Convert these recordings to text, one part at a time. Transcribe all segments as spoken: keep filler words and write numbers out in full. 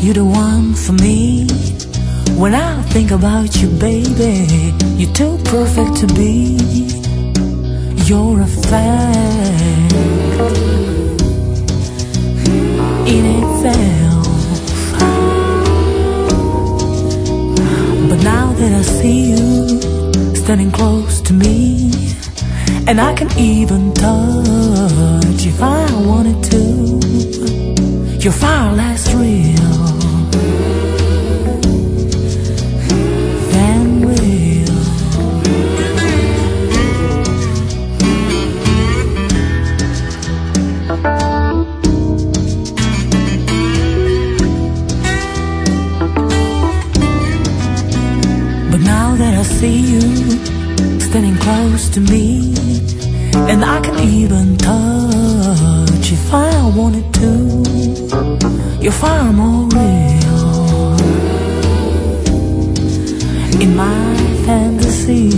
you're the one for me. When I think about you, baby, you're too perfect to be. You're a fact in itself. But now that I see you standing close to me, and I can even touch if I wanted to, you're far less real than real. But now that I see you standing close to me, and I can even touch if I wanted to, you're far more real in my fantasy.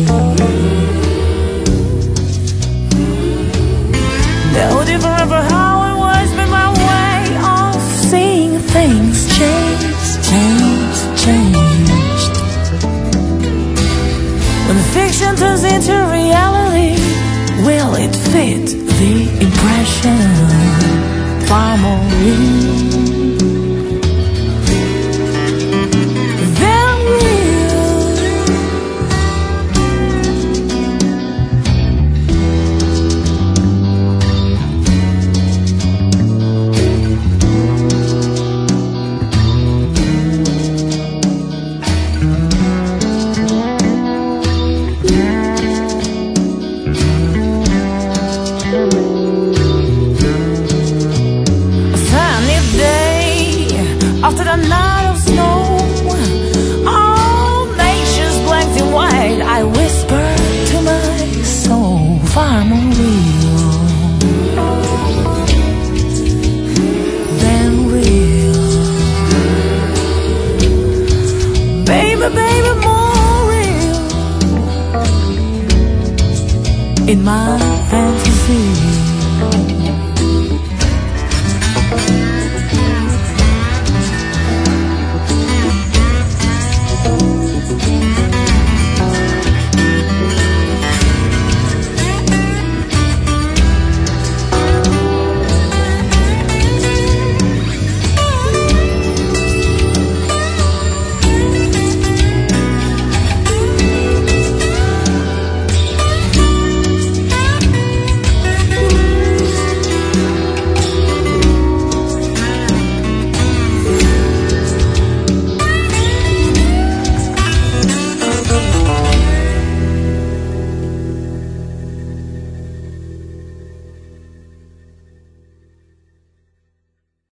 No different from how it was, but my way of seeing things changed, changed, changed. When the fiction turns into reality, will it fit the impression? Far more real than after the night of snow, all nature's blanked in white, I whisper to my soul, far more real than real. Baby, baby, more real in my fantasy.